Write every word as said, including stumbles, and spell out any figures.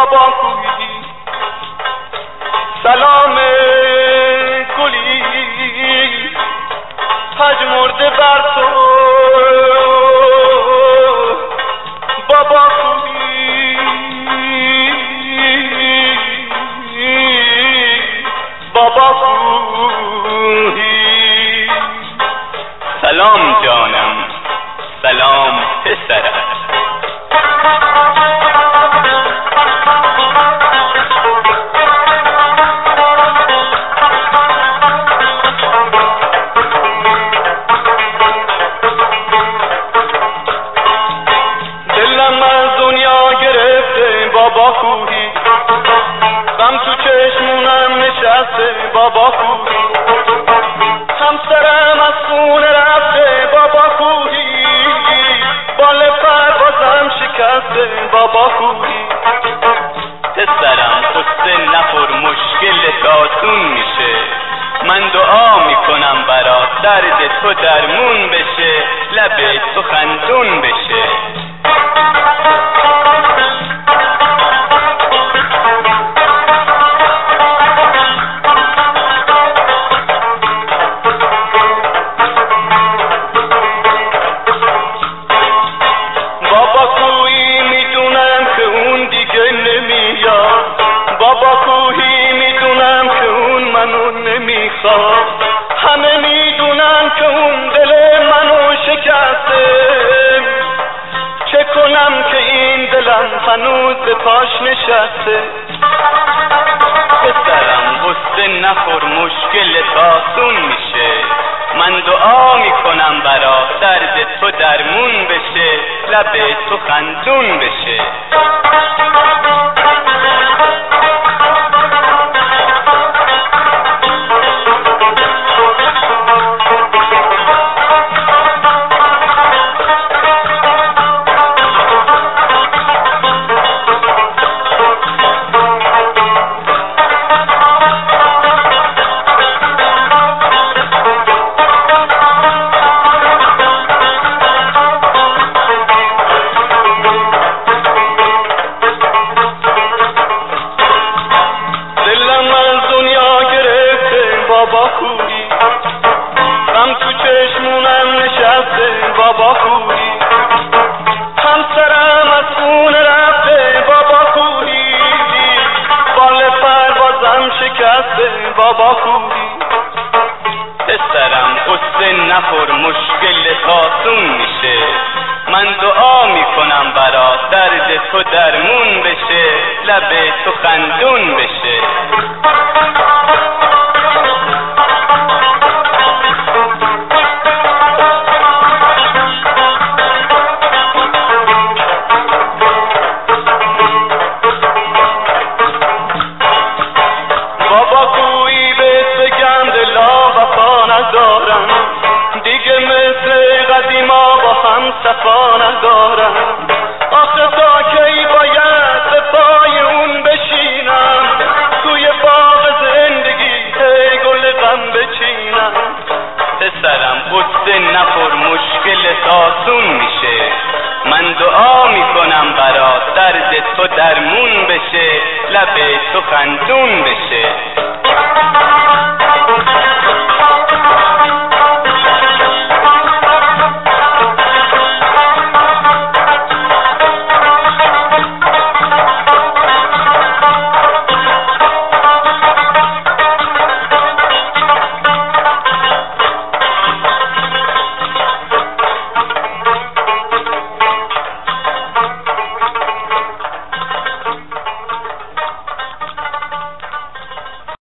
بابا کوهی سلام گلی پژمرده بر تو بابا کوهی بابا کوهی سلام جانم سلام پسرم بابا کوهی غم تو چشمونم نشسته بابا کوهی همسرم از خونه رفته بابا کوهی بال پروازم شکسته بابا کوهی پسرم قصه نخور مشکلت آسون میشه من دعا میکنم برات درد تو درمون بشه لب تو خندون بشه بابا کوهی میدونم که اون منو نمیخواد همه میدونن که اون دل منو شکسته چه کنم که این دلم هنوز به پاش نشسته پسرم غصه نخور مشکلت آسون میشه من دعا میکنم برات درد تو درمون بشه لب تو خندون بشه بابا کوهی غم تو چشمونم نشسته بابا کوهی همسرم از خونه رفته بابا کوهی بال پروازم شکسته بابا کوهی پسرم قصه نخور مشکلت آسون میشه من دعا میکنم برات درد تو درمون بشه لب تو خندون بشه دیگه مثل قدیما با هم صفا ندارم آخه تا کی باید به پای اون بشینم توی باغ زندگی ای گل غم بچینم پسرم قصه نخور مشکلت آسون میشه من دعا میکنم برات درد تو درمون بشه لب تو خندون بشه